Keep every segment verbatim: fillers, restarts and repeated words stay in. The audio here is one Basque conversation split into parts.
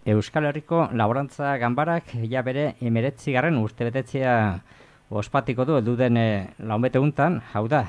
Euskal Herriko Laborantza Ganbarak ja bere emeretzigarren urtebetetzea ospatiko du elduden launbete untan, hau da,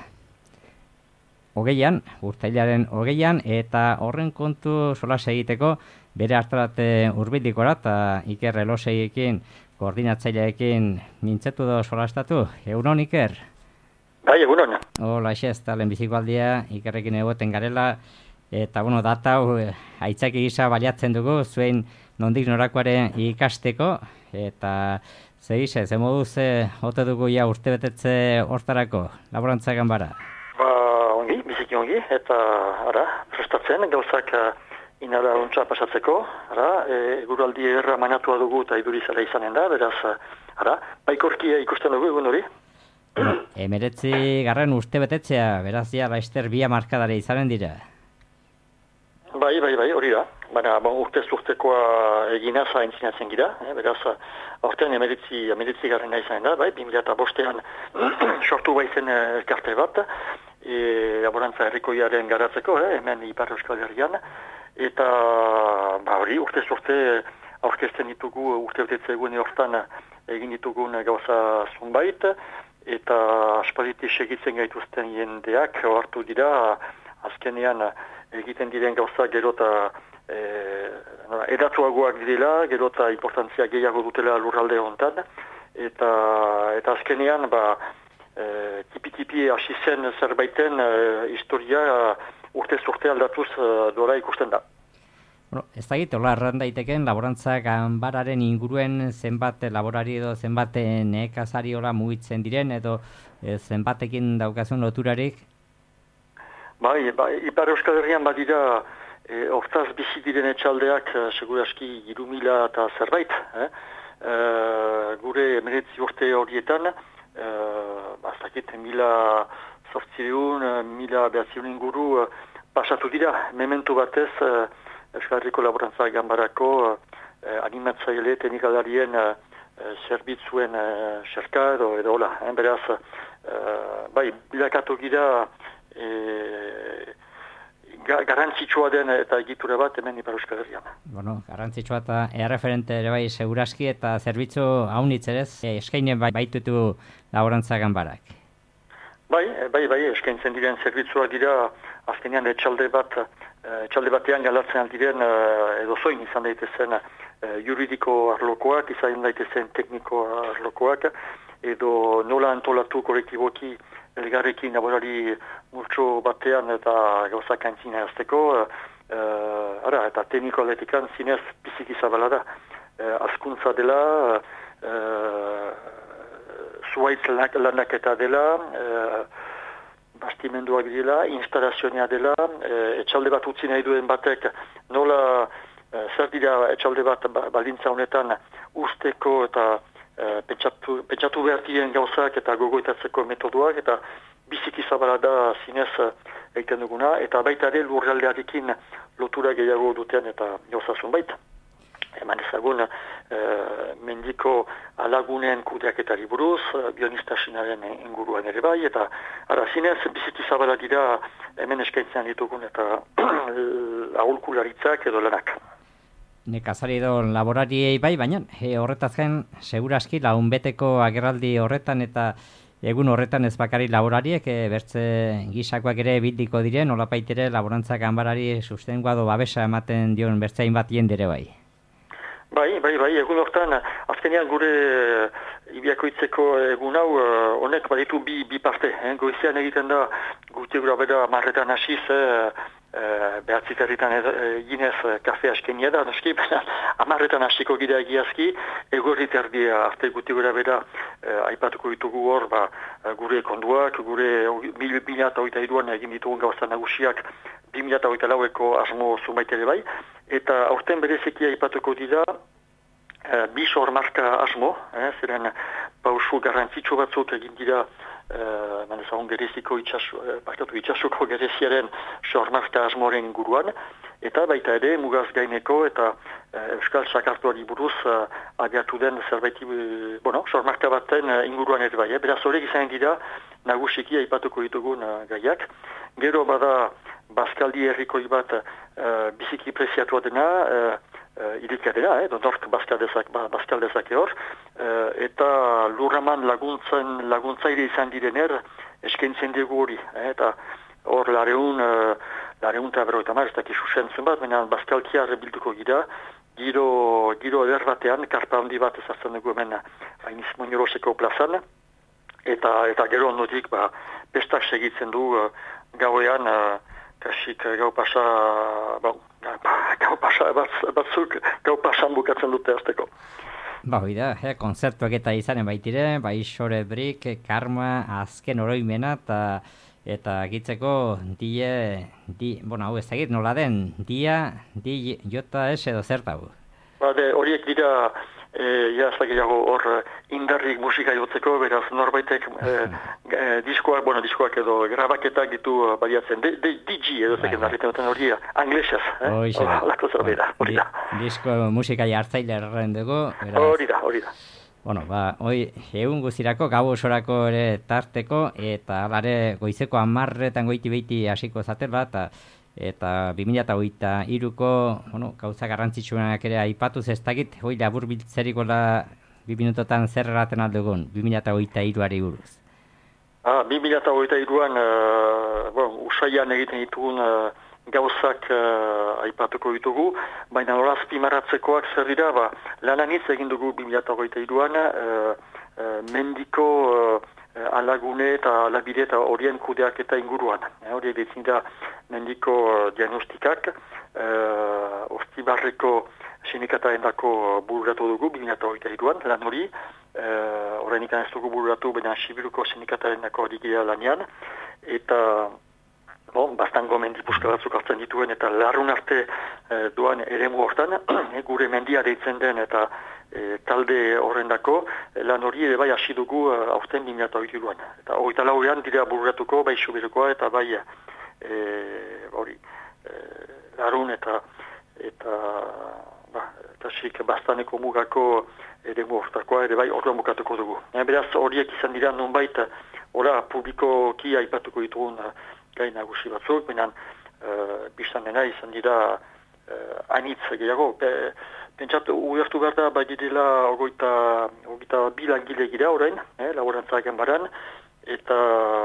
hogeian, urtailaren hogeian, eta horren kontu solas egiteko bere hartarate hurbildikora eta Iker Eloseiekin koordinatzaileekin mintzetu do solastatu. Egunon, Iker? Bai, egunon. Hola, xe, ez da lehenbiziko aldia, Ikerrekin egoten garela, eta, bueno, data hau aitzaki gisa baliatzen dugu, zuen nondik norakoaren ikasteko, eta zegize, ze moduz ote dugu ja urtebetetze hortarako, Laborantza Ganbara? Ba, ongi, biziki ongi, eta, ara, prestatzen, gauzak inara ontsa pasatzeko, ara, eguraldi erra manatua dugu eta idurizala izanen da, beraz, ara, baikorkia ikusten dugu egun hori. Bueno, emeretzi garren urtebetetzea, beraz ja, laizter bia markadare izanen dira. Bai, bai, bai, hori da. Baina, bon, urtez urtekoa egina zaintzinatzen gira, eh, beraz, aurten emeretzi, emeretzi garren izanen da, bai, bi mila eta bostean sortu baizen elkarte bat, e, laborantza herrikoiaren garatzeko, eh, hemen Ipar Euskal Herrian, eta, ba, hori, urtez urte aurkezten ditugu urtebetetze egune hortan egin ditugun gauza zunbait, eta aspaliti segitzen gaituzten jendeak hartu dira, azkenean egiten diren gauza gero eta e, edatuagoak direla, gero eta importantzia gehiago dutela lurralde hontan, eta, eta azkenean ba, e, tipi-tipi hasi zen zerbaiten e, historia urtez urte aldatuz e, dora ikusten da. Bueno, ez da egite, hola, erran daiteken, Laborantza Ganbararen inguruen zenbat laborari edo zenbat nekazari hola mugitzen diren, edo e, zenbatekin daukazun loturarik? Bai, bai, Ipar Euskal Herrian badira e, hortaz bizi diren etxaldeak e, seguraski hiru mila eta zerbait. Eh? E, gure emeretzi urte horietan, e, bazakit, mila zortzireun, mila behatzireun inguru e, pasatu dira. Mementu batez, e, Euskal Herriko Laborantza Ganbarako e, animatzaile teknikalarien e, zerbitzuen e, xerka edo edo hola. Eh? Beraz, e, bai, bilakatu gira E, garantzitsua den eta egitura bat hemen Ipar Euskal Herrian. Bueno, garantzitsua eta erreferente ere bai seguraski eta zerbitzu haunitz ere eskainen bai baitutu Laborantza Ganbarak. Bai, bai, bai, eskaintzen diren zerbitzuak dira azkenean etxalde bat, etxalde batean galatzen diren edo zoin izan daitezen juridiko arlokoak, izan daitezen tekniko arlokoak, edo nola antolatu kolektiboki elgarrekin laborari multxo batean eta gauzak aintzina azteko, uh, ara, eta tekniko aletikan zinez biziki zabala da. Uh, azkuntza dela, uh, zuaitz lanaketa dela, uh, bastimenduak dela, instalazioa dela, uh, etxalde bat utzi nahi duen batek nola uh, zer dira etxalde bat baldintza honetan usteko eta Uh, pentsatu, pentsatu behar diren gauzak eta gogoetatzeko metodoak eta biziki zabala da zinez egiten duguna eta baita ere lurraldearekin lotura gehiago duten eta gauzazun baita. Eman ezagun uh, mendiko alagunen kudeaketari buruz, uh, bionistasinaren inguruan ere bai eta ara zinez biziki zabala dira hemen eskaintzen ditugun eta ahulkularitzak edo lanak. Nekazari edo laborariei bai, baina e, horretaz gain seguraski launbeteko agerraldi horretan eta egun horretan ez bakari laborariek e, bertze gisakoak ere bildiko diren, olapaitere Laborantza Ganbarari sustengoa do babesa ematen dion bertzein bat jendere bai. Bai, bai, bai, egun hortan, azkenean gure Ibiakoitzeko egun hau, honek baditu bi, bi parte. Eh? Goizean egiten da, gute gura beda marretan hasiz, eh, eh, behatziterritan eginez kafe askenia da, noski, amarretan hasiko gira egiazki, egorrit erdia arte gute gura beda eh, aipatuko ditugu hor, ba, gure konduak, gure mila eta hogeita hiruan egin ditugun gauza nagusiak, bi mila eta hogeita laueko asmo zumaitere bai, eta aurten bereziki aipatuko dira, Uh, bi sormarka asmo, eh, ziren pausu garrantzitsu batzuk egin dira uh, manezagun gereziko itxasu, uh, partatu itxasuko gereziaren sormarka asmoren inguruan, eta baita ere mugaz gaineko eta uh, Euskal Sakartuari buruz uh, abiatu den zerbaiti, uh, bueno, sormarka baten uh, inguruan ere bai, eh? Beraz horrek izan dira nagusiki aipatuko ditugun uh, gaiak. Gero bada Baskaldi herrikoi bat uh, biziki preziatua dena, uh, irikiadena, eh, donork bazkaldezak, bazkaldezak hor, uh, eta lurraman laguntzen, laguntzaile izan direner, eskaintzen dugu hori, eh, eta hor lareun, uh, lareun eta berroita mar, ez dakiz usentzen bat, baina bazkalkia rebilduko gira, giro, giro eder batean, karpa handi bat ezartzen dugu hemen Ainiz Moñoroseko plazan, eta, eta gero ondotik, ba, pestak segitzen du uh, gauean, uh, kasik gau pasa, ba, gau pasa bat, batzuk, gau pasan bukatzen dute azteko. Ba, hoi da, eh, konzertuak eta izanen baitire, bai Xore Brik, Karma, azken oroimena, eta eta gitzeko die, di, bueno, hau ez egit, nola den, dia, di, jota ez edo zertago? Ba, de, horiek dira, e, ja, ez dakiago hor indarrik musika jotzeko, beraz norbaitek e, e, diskoak, bueno, diskoak edo grabaketak ditu baliatzen, de, de, D J edo zeken darriten duten hori, anglesez, eh? Lako zerbera, hori da. Disko musika jartzaile erren dugu, hori da, hori da. Bueno, ba, hoi, egun guztirako, gau osorako ere tarteko, eta alare goizeko amarretan goiti beiti hasiko zatela, eta eta bi mila hogeita hiruko, bueno, gauza garrantzitsuenak ere aipatuz ez dakit, hoi labur biltzeriko da bi minutotan zer erraten aldugun, bi mila hogeita hiruari buruz. Ah, bi mila hogeita hiruan, uh, bon, usaian egiten ditugun uh, gauzak uh, aipatuko ditugu, baina horaz pimaratzekoak zer dira, ba, lananitz egin dugu bi mila hogeita hiruan, uh, uh, mendiko uh, alagune eta alabide eta horien kudeak eta inguruan. Eh, hori ditzen da mendiko uh, diagnostikak, uh, Ostibarreko sindikataren dako bururatu dugu bi mila hogeita hiruan, lan hori, uh, horrein ikan ez dugu bururatu, baina Sibiruko sindikataren dako hori gira lanian, eta bon, bastango mendi puska batzuk hartzen dituen eta larrun arte e, duan eremu hortan, e, gure mendia deitzen den eta e, talde horrendako e, lan hori ere bai hasi dugu e, aurten bi mila hogeita hiruan. Eta hogeita lauean dira bururatuko bai Subirukoa eta bai e, hori e, larrun eta eta ba, kasik bastaneko mugako eremu hortakoa ere bai orduan bukatuko dugu. E, beraz horiek izan dira nonbait ora publikoki aipatuko ditugun gai nagusi batzuk, baina uh, biztan dena izan dira uh, anitz gehiago. Pe, pentsatu, uertu behar da, bai direla ogoita, ogoita bilangile gira orain, eh, laborantza Ganbaran, eta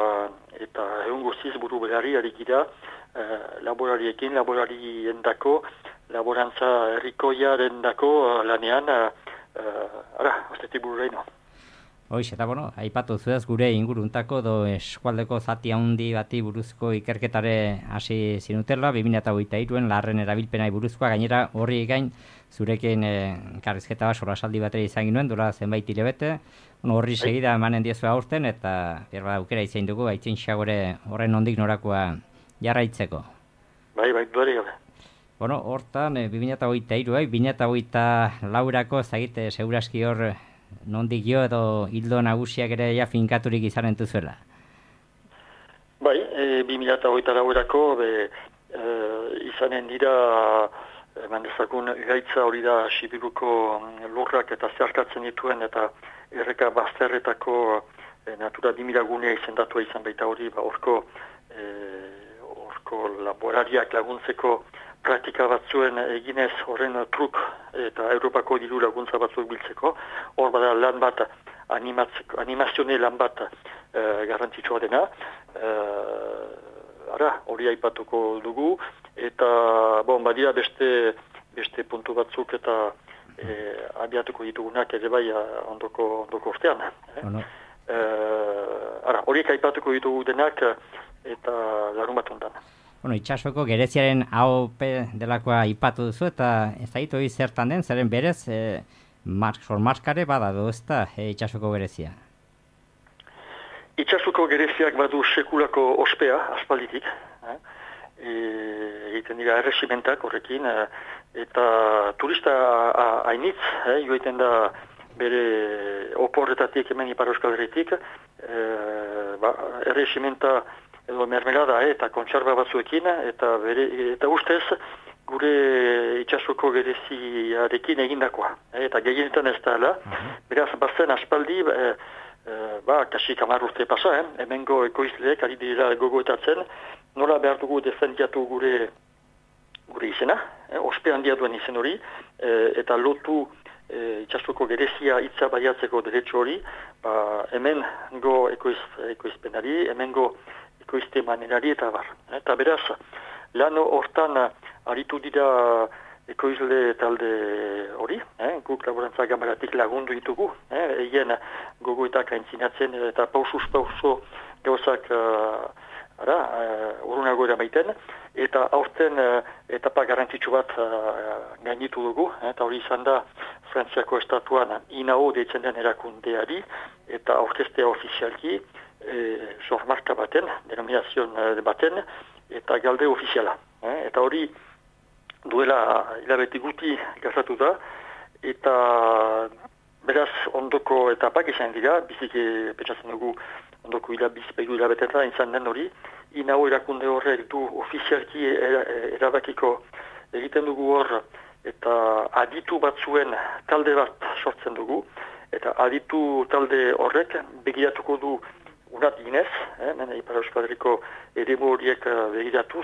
eta egun guztiz buru berari ari gira uh, laborariekin, laborarien dako, laborantza herrikoiaren dako uh, lanean, uh, uh, ara, ostetik buru reino. Hoiz, eta bueno, aipatu zuez gure inguruntako do eskualdeko zati handi bati buruzko ikerketare hasi zinutela, bi mila hogeita hiruen larren erabilpenai buruzkoa, gainera horri gain zurekin e, karrizketa bat solasaldi batera izan ginuen, dura zenbait hilabete, bueno, horri segida emanen diezu aurten, eta berba aukera izan dugu, aitzin xagore horren ondik norakoa jarraitzeko. Bai, bai, duari gabe. Bueno, hortan, e, bi mila hogeita hiru, bi mila hogeita laurako zagite seguraski hor nondik jo edo hildo nagusiak ere ja finkaturik izanen duzuela? Bai, e, bi mila hogeita lauerako be, e, izanen dira eman dezakun gaitza hori da Sibiruko lurrak eta zeharkatzen dituen eta erreka bazterretako e, natura dimiragunea izendatua izan baita hori, ba, orko, e, orko laborariak laguntzeko praktika batzuen eginez horren truk eta Europako diru laguntza batzuk biltzeko. Hor bada lan bat, animazione lan bat e, garrantzitsua dena. E, ara, hori aipatuko dugu. Eta, bon, badira beste, beste puntu batzuk eta e, abiatuko ditugunak ere bai ondoko, ondoko ostean. Eh? Oh, no. e, ara, horiek aipatuko ditugu denak eta larun bat ondan. Bueno, itxasoko gereziaren A O P delakoa ipatu duzu eta ez da hori zertan den, zeren berez e, sormaskare bada du ez da e, itxasoko gerezia? Itxasoko gereziak badu sekulako ospea, aspalditik. Eh? E, egiten dira erresimentak horrekin, e, eta turista hainitz, eh, joiten da bere oporretatik hemen Ipar Euskal Herritik, e, ba, erresimenta edo mermelada eh, eta kontserba batzuekin, eta bere, eta ustez gure itxasoko gereziarekin egindakoa. Eh, eta gehienetan ez da, uh-huh. Beraz, bazen aspaldi, eh, eh, ba, kasik hamar urte pasa, eh, hemengo ekoizleek ari dira gogoetatzen, nola behar dugu defendiatu gure gure izena, eh, ospe handia duen izen hori, eh, eta lotu eh, itxasuko gerezia hitza baliatzeko derecho hori, ba, hemen go ekoiz, ekoizpenari, hemen go ekoizte manerari eta bar. Eh, eta beraz, lan hortan aritu dira ekoizle talde hori, eh, guk laborantza gambaratik lagundu ditugu, eh, egin gogoetak aintzinatzen eta pausuz pauso gauzak uh, ara, uh, urunago eramaiten, eta aurten uh, etapa garrantzitsu bat uh, gainitu dugu, eh, eta hori izan da Frantziako estatuan I N A O deitzen den erakundeari, eta orkestea ofizialki, eh, sormarka baten, denominazion baten, eta galde ofiziala. Eh, eta hori duela hilabete guti gazatu da, eta beraz ondoko etapak izan dira, biziki petxatzen dugu ondoko hilabizpeidu hilabetetan izan den hori, I N A O erakunde horre du ofizialki erabakiko egiten dugu hor, eta aditu batzuen talde bat sortzen dugu, eta aditu talde horrek begiratuko du unat ginez, eh, nena Ipar Euskal Herriko eremu horiek begiratuz,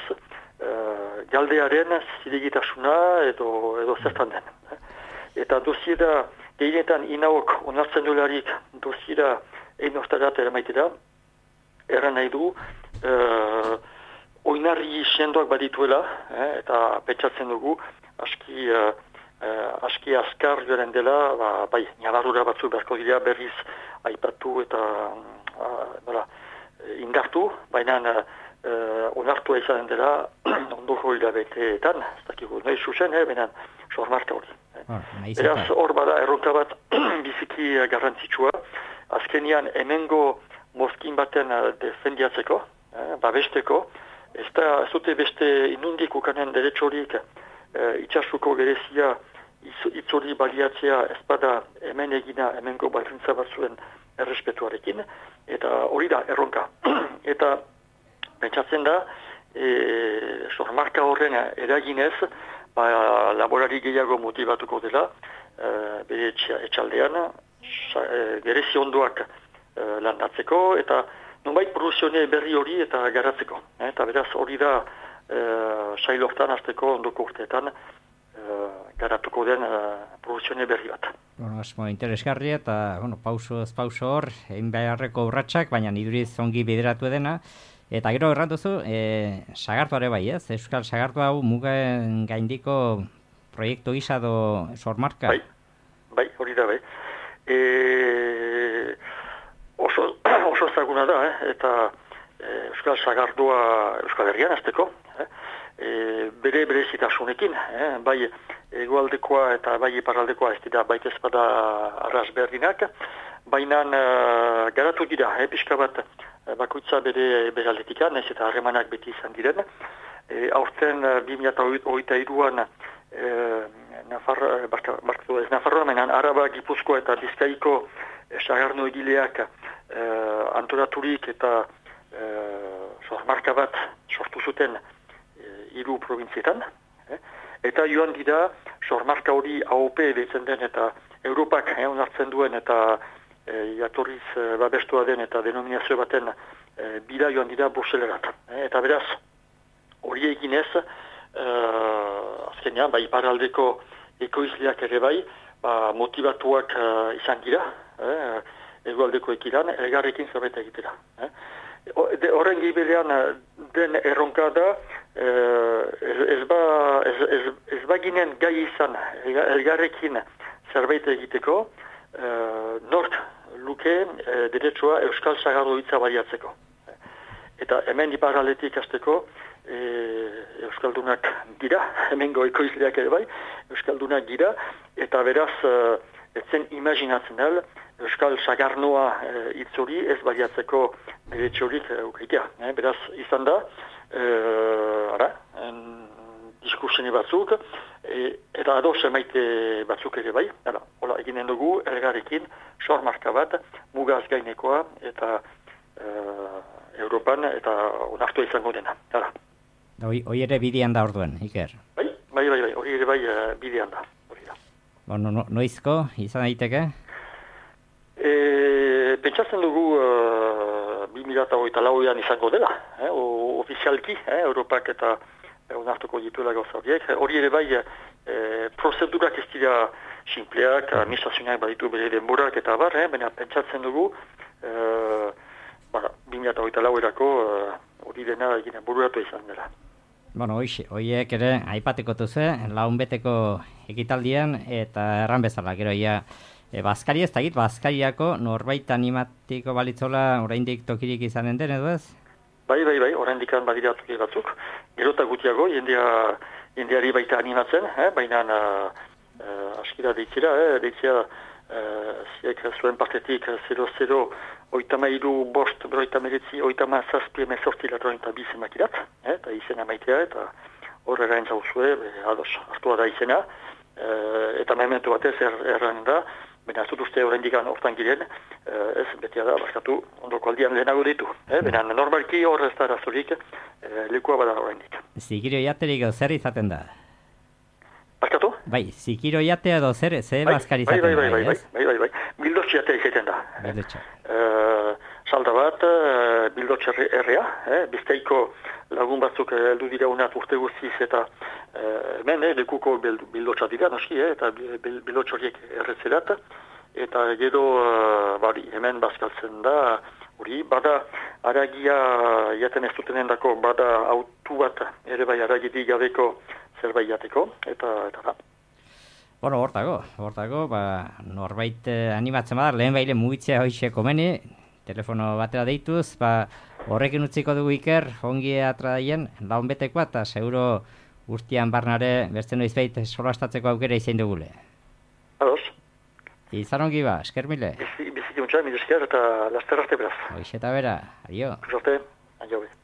Uh, galdearen zilegitasuna edo, edo zertan den. Eta dosiera, gehienetan I N A Ok onartzen duelarik dosiera egin ostarat eramaitera, erran nahi du, uh, oinarri sendoak badituela, eh, eta petxatzen dugu, aski, uh, uh, aski askar joaren dela, ba, bai, nabarura batzu beharko dira berriz aipatu eta uh, nola, indartu, baina uh, Uh, onartua izan dela ondoko hilabeteetan, ez dakigu, nahi zuzen, eh, benen sormarka hori. Oh, Beraz, hor bada erronka bat biziki garrantzitsua, azkenian hemengo mozkin baten defendiatzeko, eh, babesteko, ez da, ez dute beste inundik ukanen deretxorik eh, itxasuko gerezia itzori baliatzea ez bada hemen egina hemengo baldintza batzuen errespetuarekin, eta hori da erronka. Eta pentsatzen da, e, sormarka horren eraginez, ba, laborari gehiago motivatuko dela, e, bere etxaldean, e, gerezi ondoak e, landatzeko, eta nonbait produzione berri hori eta garatzeko. E, eta beraz hori da, e, sailortan azteko ondoko urteetan, e, garatuko den e, produzione berri bat. Bueno, asmo interesgarri eta, bueno, pauso ez pauso hor, egin beharreko urratsak, baina iduriz ongi bideratu dena. Eta gero errantuzu, e, sagartuare bai ez? Euskal sagartu hau mugen gaindiko proiektu gisa do sormarka? Bai, bai, hori da bai. E, oso, oso zaguna da, eh? Eta e, Euskal sagartua Euskal Herrian azteko, eh? E, bere bere zitasunekin, eh? Bai egualdekoa eta bai iparraldekoa ez dira baita ezpada arras berdinak, baina uh, garatu dira, eh? Pixka bat bakoitza bere beraletikan, nahiz eta harremanak beti izan diren. E, aurten bi mila hogeita hiruan e, Nafarroa, barkatu ez Nafarroa, menan Araba, Gipuzkoa eta Bizkaiko e, sagarno egileak e, antolaturik eta e, sormarka bat sortu zuten e, hiru provintzietan. E, eta joan dira sormarka hori A O P deitzen den eta Europak eh, onartzen duen eta E, jatorriz e, babestua den eta denominazio baten e, bida joan dira Bruselerat. E, eta beraz, hori eginez, e, azkenean, ba, iparaldeko ekoizleak ere bai, ba, motivatuak e, izan dira, e, egualdeko ekilan, elgarrekin zerbait egitera. E. Horren gibelean den erronka da, e, ez, ez, ba, ez, ez, ez baginen gai izan elgarrekin zerbait egiteko, Uh, nort luke uh, deretsua Euskal Sagardo hitza baliatzeko. Eta hemen iparraldetik azteko e, Euskaldunak gira, hemengo ekoizleak ere bai, Euskaldunak gira, eta beraz uh, etzen imaginatzen dal Euskal Sagarnoa hitz uh, hori ez baliatzeko deretxorik eukaitea. Uh, eh? Beraz izan da, uh, ara, en, diskursene batzuk, e, eta ados emaite batzuk ere bai. Hala, hola, eginen dugu, elgarrekin, sormarka bat, mugaz gainekoa, eta e, Europan, eta onartua izango dena. Hala. Hoi ere bidean da orduen, Iker? Bai, bai, bai, bai, hori ere bai bidean da. Da. Bueno, no, noizko, izan daiteke? E, pentsatzen dugu uh, bi mila hogeita lauean izango dela, eh, o, ofizialki, eh, Europak eta onartuko dituela gauza horiek. Hori ere bai, e, prozedurak ez dira simpleak, mm. administrazioak baditu bere denborak eta bar, eh, baina pentsatzen dugu, e, ba, bi mila hogeita lau erako hori dena egine bururatu izan dela. Bueno, horiek ere aipateko duze, laun beteko ekitaldian eta erran bezala, gero ia, e, Baskari ez dakit, Baskariako norbait animatiko balitzola oraindik tokirik izanen den, edo ez? Bai, bai, bai, oraindik badira toki batzuk. Gero eta gutiago, jendea, jendeari baita animatzen, eh? baina uh, askira deitzera, eh? deitzea uh, ziek zuen partetik zero zero oitama iru bost, broita meretzi, oitama zazpi emezorti latroen eta bizen makirat, eh? eta izena maitea, eta horre erain zauzue, ados, hartua da izena, uh, eta mementu batez er, erran da, baina ez dut uste horrendik hortan giren, eh, ez betia da, baskatu, ondoko aldian lehenago ditu. Eh? Baina normalki hor ez da razorik, eh, lekua bada horrendik. Zikiro jaterik zer izaten da? Baskatu? Bai, zikiro jatea edo zer, zer bai, Baskari bai, izaten bai, da, bai, bai, ez? bai, bai, bai, bildotxe jatea izaten da. Bildotxe. Eh, salda bat, eh, bildotxe errea, eh? bizteiko lagun batzuk heldu dira unat urte guztiz eta eh, hemen, eh, lekuko bildotxa dira, noski, eh? eta bildotxe horiek erretzerat, eta gero, uh, bari, hemen bazkaltzen da, hori, bada aragia jaten ez dutenen dako, bada autu bat ere bai aragidi gabeko zerbait jateko, eta, eta da. Bueno, hortago, hortago, ba, norbait animatzen badar, lehen baile mugitzea hoxe komeni, telefono batera deituz, ba, horrekin utziko dugu Iker, ongi atradaien, laun betekoa, eta seguro guztian barnare, beste noiz behit, solastatzeko aukera izan dugule. Ados. Izan ongi ba, esker mile. Biziki muntza, mil esker eta laster arte beraz. Hoxe eta bera, adio. Arte, adio be.